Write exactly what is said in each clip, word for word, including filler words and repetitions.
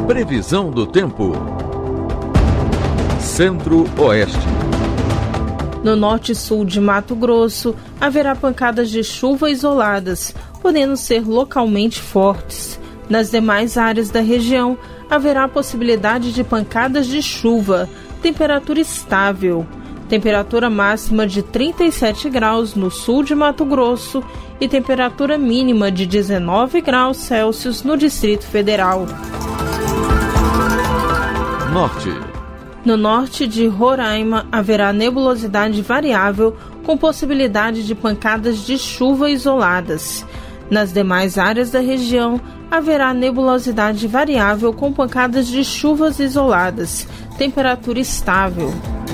Previsão do tempo. Centro-Oeste. No norte e sul de Mato Grosso, haverá pancadas de chuva isoladas, podendo ser localmente fortes. Nas demais áreas da região, haverá possibilidade de pancadas de chuva, temperatura estável. Temperatura máxima de trinta e sete graus no sul de Mato Grosso e temperatura mínima de dezenove graus Celsius no Distrito Federal. Norte. No norte de Roraima, haverá nebulosidade variável com possibilidade de pancadas de chuva isoladas. Nas demais áreas da região, haverá nebulosidade variável com pancadas de chuvas isoladas, temperatura estável.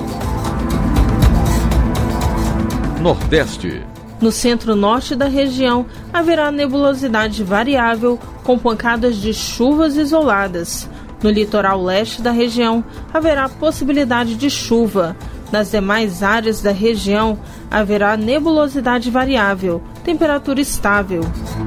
Nordeste. No centro-norte da região, haverá nebulosidade variável com pancadas de chuvas isoladas. No litoral leste da região, haverá possibilidade de chuva. Nas demais áreas da região, haverá nebulosidade variável, temperatura estável.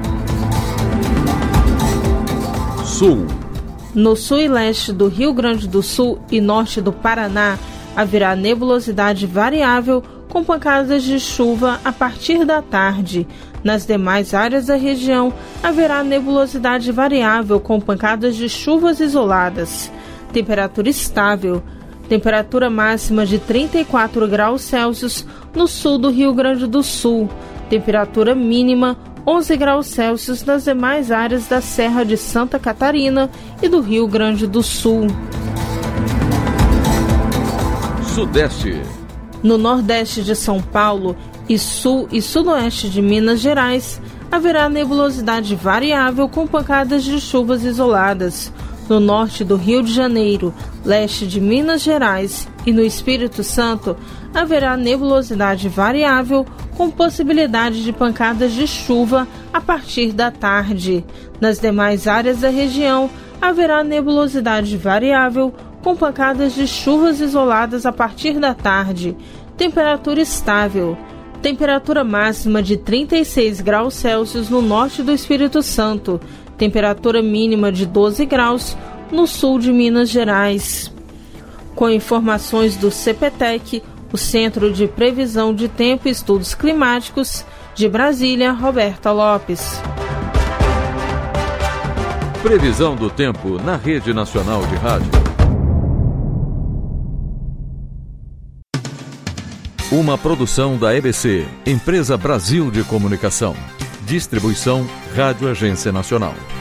Sul. No sul e leste do Rio Grande do Sul e norte do Paraná, haverá nebulosidade variável com pancadas de chuva a partir da tarde. Nas demais áreas da região, haverá nebulosidade variável com pancadas de chuvas isoladas. Temperatura estável. Temperatura máxima de trinta e quatro graus Celsius no sul do Rio Grande do Sul. Temperatura mínima onze graus Celsius nas demais áreas da Serra de Santa Catarina e do Rio Grande do Sul. Sudeste. No nordeste de São Paulo e sul e sudoeste de Minas Gerais, haverá nebulosidade variável com pancadas de chuvas isoladas. No norte do Rio de Janeiro, leste de Minas Gerais e no Espírito Santo, haverá nebulosidade variável com possibilidade de pancadas de chuva a partir da tarde. Nas demais áreas da região, haverá nebulosidade variável com pancadas de chuvas isoladas a partir da tarde. Temperatura estável. Temperatura máxima de trinta e seis graus Celsius no norte do Espírito Santo. Temperatura mínima de doze graus no sul de Minas Gerais. Com informações do CPTEC, o Centro de Previsão de Tempo e Estudos Climáticos, de Brasília, Roberta Lopes. Previsão do tempo na Rede Nacional de Rádio. Uma produção da E B C, Empresa Brasil de Comunicação. Distribuição Rádio Agência Nacional.